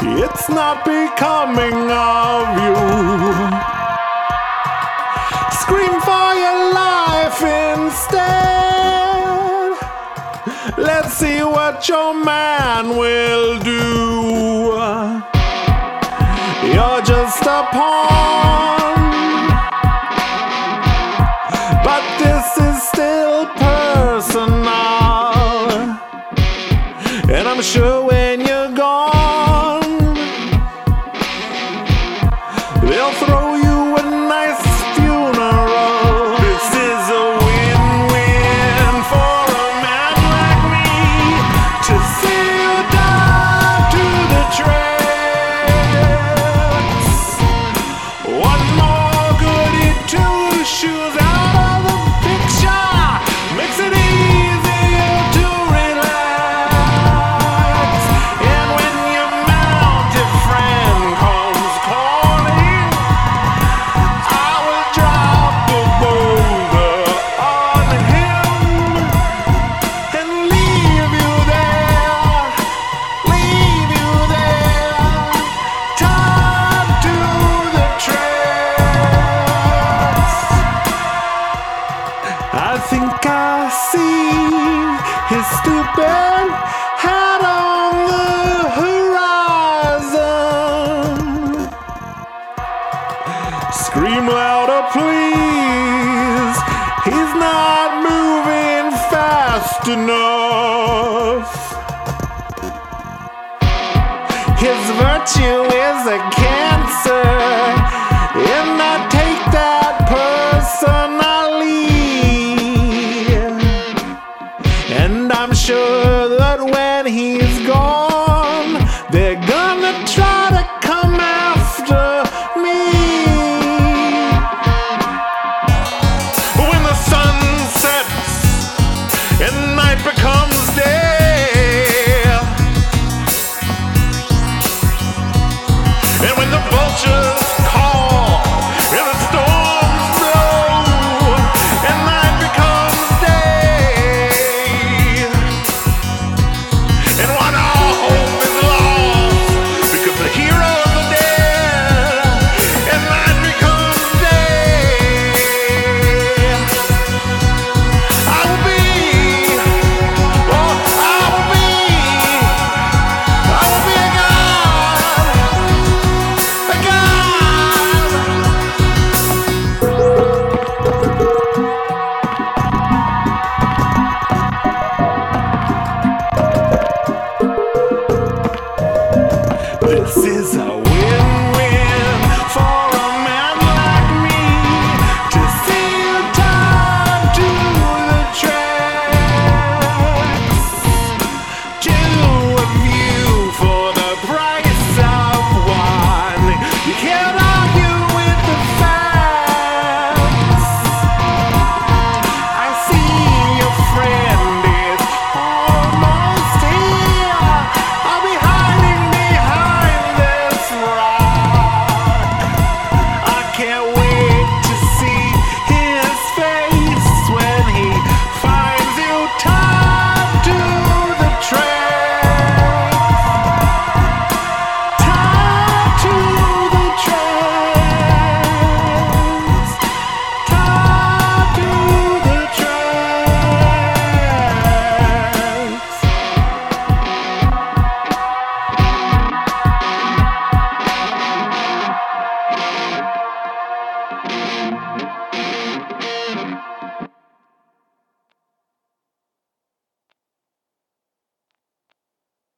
It's not becoming of you. Scream for your life instead. Let's see what your man will do. You're just a pawn, but this is still personal. And I'm sure when you're gone, they'll throw you a nice funeral. This is a win-win for a man like me, to see you die to the tracks. One more goody two-shoes out of the picture makes it easier to relax. And when your mounted friend comes calling, I will drop a boulder on him and leave you there, tied to the tracks. I think I see his stupid head on the horizon. Scream louder, please. He's not moving fast enough. His virtue is a cancer, and I take that personally. And I'm sure that when he's gone, they're gonna try to come after me. When the sun sets and night becomes day, and when the vultures call and the storms blow and night becomes day, and when all hope is lost because the heroes are dead and night becomes day, I will be, oh, I will be a This is a win-win for a man like me, to see you tied to the tracks. Two of you for the price of one. You can't argue with the facts. I see your friend is almost here. I'll be hiding behind this rock. I can't wait to see his face when he finds you tied to the tracks. Tied to the tracks. Tied to the tracks.